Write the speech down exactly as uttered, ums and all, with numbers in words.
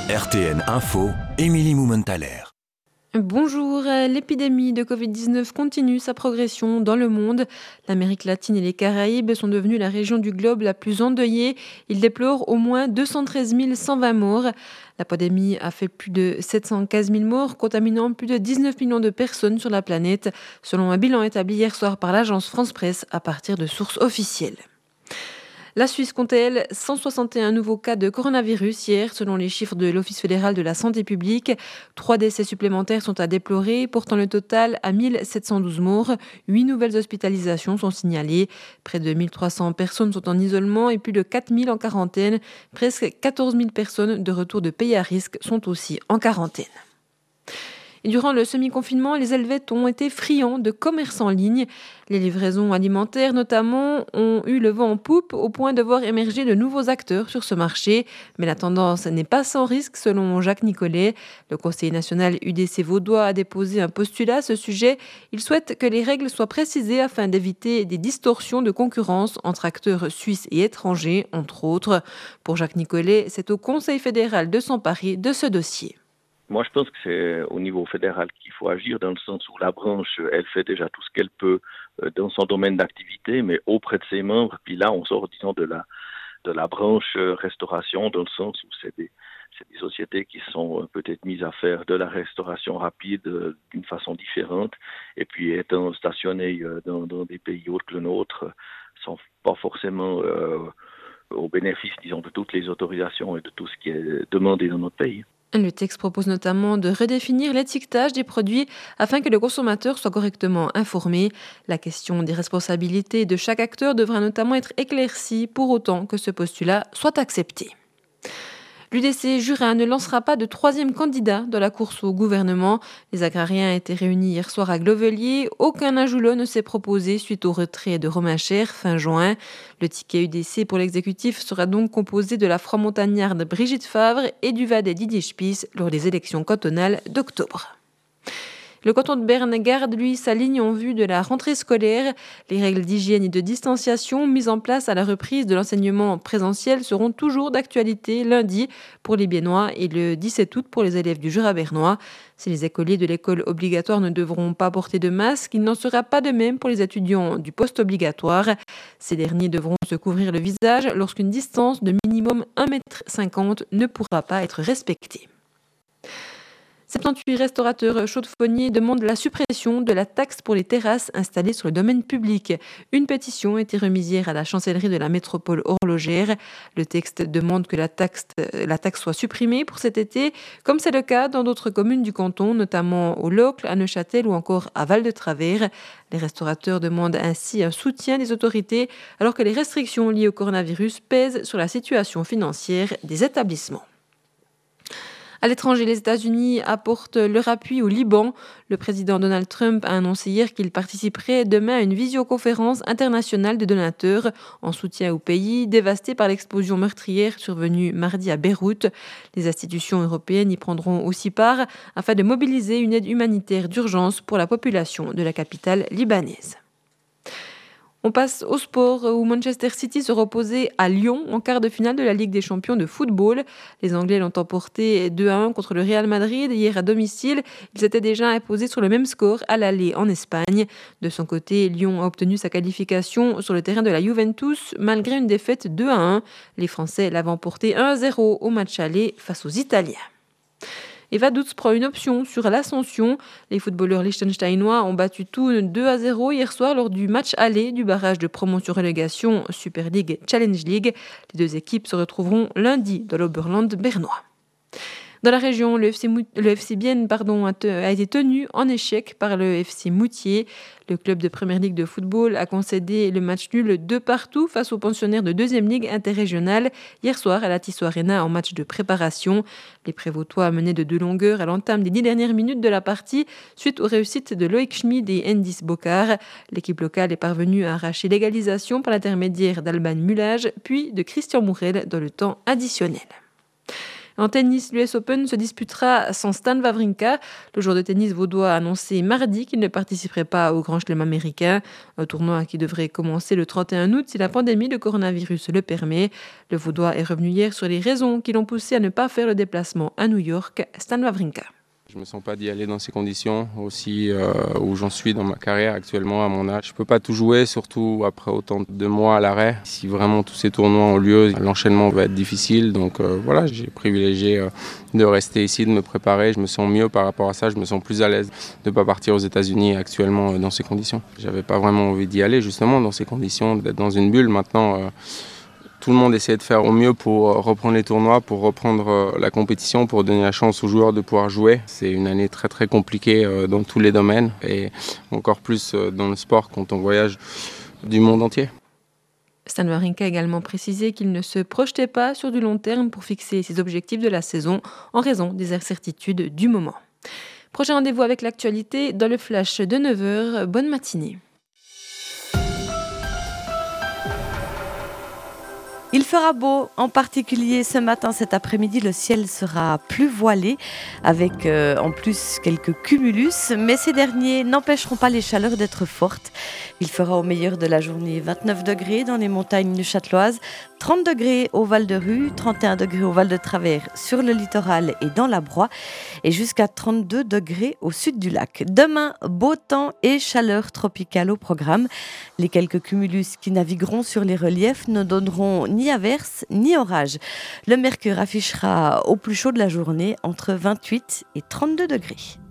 R T N Info, Émilie Moumenthaler. Bonjour, l'épidémie de covid dix-neuf continue sa progression dans le monde. L'Amérique latine et les Caraïbes sont devenus la région du globe la plus endeuillée. Ils déplorent au moins deux cent treize mille cent vingt morts. La pandémie a fait plus de sept cent quinze mille morts, contaminant plus de dix-neuf millions de personnes sur la planète, selon un bilan établi hier soir par l'agence France Presse à partir de sources officielles. La Suisse comptait, elle, cent soixante et un nouveaux cas de coronavirus hier, selon les chiffres de l'Office fédéral de la santé publique. Trois décès supplémentaires sont à déplorer, portant le total à mille sept cent douze morts. Huit nouvelles hospitalisations sont signalées. Près de mille trois cents personnes sont en isolement et plus de quatre mille en quarantaine. Presque quatorze mille personnes de retour de pays à risque sont aussi en quarantaine. Et durant le semi-confinement, les Helvètes ont été friands de commerce en ligne. Les livraisons alimentaires, notamment, ont eu le vent en poupe au point de voir émerger de nouveaux acteurs sur ce marché. Mais la tendance n'est pas sans risque, selon Jacques Nicollet. Le Conseil national U D C vaudois a déposé un postulat à ce sujet. Il souhaite que les règles soient précisées afin d'éviter des distorsions de concurrence entre acteurs suisses et étrangers, entre autres. Pour Jacques Nicollet, c'est au Conseil fédéral de s'emparer de ce dossier. Moi, je pense que c'est au niveau fédéral qu'il faut agir, dans le sens où la branche, elle fait déjà tout ce qu'elle peut dans son domaine d'activité, mais auprès de ses membres. Puis là, on sort, disons, de la de la branche restauration, dans le sens où c'est des, c'est des sociétés qui sont peut-être mises à faire de la restauration rapide d'une façon différente, et puis étant stationnées dans, dans des pays autres que le nôtre, sont pas forcément euh, au bénéfice, disons, de toutes les autorisations et de tout ce qui est demandé dans notre pays. Le texte propose notamment de redéfinir l'étiquetage des produits afin que le consommateur soit correctement informé. La question des responsabilités de chaque acteur devra notamment être éclaircie pour autant que ce postulat soit accepté. L'U D C Jura ne lancera pas de troisième candidat dans la course au gouvernement. Les agrariens étaient réunis hier soir à Glovelier. Aucun ajoulot ne s'est proposé suite au retrait de Romain Cher fin juin. Le ticket U D C pour l'exécutif sera donc composé de la franc-montagnarde Brigitte Favre et du Valais Didier Spies lors des élections cantonales d'octobre. Le canton de Berne garde, lui, sa ligne en vue de la rentrée scolaire. Les règles d'hygiène et de distanciation mises en place à la reprise de l'enseignement présentiel seront toujours d'actualité lundi pour les Biennois et le dix-sept août pour les élèves du Jura bernois. Si les écoliers de l'école obligatoire ne devront pas porter de masque, il n'en sera pas de même pour les étudiants du post-obligatoire. Ces derniers devront se couvrir le visage lorsqu'une distance de minimum un mètre cinquante ne pourra pas être respectée. soixante-dix-huit restaurateurs chaudefonniers demandent la suppression de la taxe pour les terrasses installées sur le domaine public. Une pétition a été remise hier à la chancellerie de la métropole horlogère. Le texte demande que la taxe, la taxe soit supprimée pour cet été, comme c'est le cas dans d'autres communes du canton, notamment au Locle, à Neuchâtel ou encore à Val-de-Travers. Les restaurateurs demandent ainsi un soutien des autorités, alors que les restrictions liées au coronavirus pèsent sur la situation financière des établissements. À l'étranger, les États-Unis apportent leur appui au Liban. Le président Donald Trump a annoncé hier qu'il participerait demain à une visioconférence internationale de donateurs en soutien au pays dévasté par l'explosion meurtrière survenue mardi à Beyrouth. Les institutions européennes y prendront aussi part afin de mobiliser une aide humanitaire d'urgence pour la population de la capitale libanaise. On passe au sport où Manchester City se reposait à Lyon en quart de finale de la Ligue des champions de football. Les Anglais l'ont emporté deux à un contre le Real Madrid hier à domicile. Ils s'étaient déjà imposés sur le même score à l'aller en Espagne. De son côté, Lyon a obtenu sa qualification sur le terrain de la Juventus malgré une défaite deux à un. Les Français l'avaient emporté un à zéro au match aller face aux Italiens. Et Vaduz prend une option sur l'ascension. Les footballeurs liechtensteinois ont battu Thun deux à zéro hier soir lors du match aller du barrage de promotion-relégation Super League Challenge League. Les deux équipes se retrouveront lundi dans l'Oberland bernois. Dans la région, le F C, Mou- le F C Bienne pardon, a, te- a été tenu en échec par le F C Moutier. Le club de première ligue de football a concédé le match nul deux partout face aux pensionnaires de deuxième ligue interrégionale hier soir à la Tissot Arena en match de préparation. Les Prévôtois menaient de deux longueurs à l'entame des dix dernières minutes de la partie suite aux réussites de Loïc Schmid et Endis Bokar. L'équipe locale est parvenue à arracher l'égalisation par l'intermédiaire d'Alban Mulage puis de Christian Mourel dans le temps additionnel. En tennis, l'U S Open se disputera sans Stan Wawrinka. Le joueur de tennis vaudois a annoncé mardi qu'il ne participerait pas au Grand Chelem américain, un tournoi qui devrait commencer le trente et un août si la pandémie de coronavirus le permet. Le vaudois est revenu hier sur les raisons qui l'ont poussé à ne pas faire le déplacement à New York. Stan Wawrinka. Je ne me sens pas d'y aller dans ces conditions, aussi euh, où j'en suis dans ma carrière actuellement à mon âge. Je ne peux pas tout jouer, surtout après autant de mois à l'arrêt. Si vraiment tous ces tournois ont lieu, l'enchaînement va être difficile. Donc euh, voilà, j'ai privilégié euh, de rester ici, de me préparer. Je me sens mieux par rapport à ça, je me sens plus à l'aise de ne pas partir aux États-Unis actuellement euh, dans ces conditions. Je n'avais pas vraiment envie d'y aller justement dans ces conditions, d'être dans une bulle. Maintenant, euh, tout le monde essaie de faire au mieux pour reprendre les tournois, pour reprendre la compétition, pour donner la chance aux joueurs de pouvoir jouer. C'est une année très très compliquée dans tous les domaines et encore plus dans le sport quand on voyage du monde entier. Stan Wawrinka a également précisé qu'il ne se projetait pas sur du long terme pour fixer ses objectifs de la saison en raison des incertitudes du moment. Prochain rendez-vous avec l'actualité dans le flash de neuf heures. Bonne matinée. Il fera beau, en particulier ce matin, cet après-midi, le ciel sera plus voilé avec euh, en plus quelques cumulus, mais ces derniers n'empêcheront pas les chaleurs d'être fortes. Il fera au meilleur de la journée vingt-neuf degrés dans les montagnes châteloises, trente degrés au Val de Rue, trente et un degrés au Val de Travers sur le littoral et dans la Broye et jusqu'à trente-deux degrés au sud du lac. Demain, beau temps et chaleur tropicale au programme. Les quelques cumulus qui navigueront sur les reliefs ne donneront ni averse ni orage. Le mercure affichera au plus chaud de la journée entre vingt-huit et trente-deux degrés.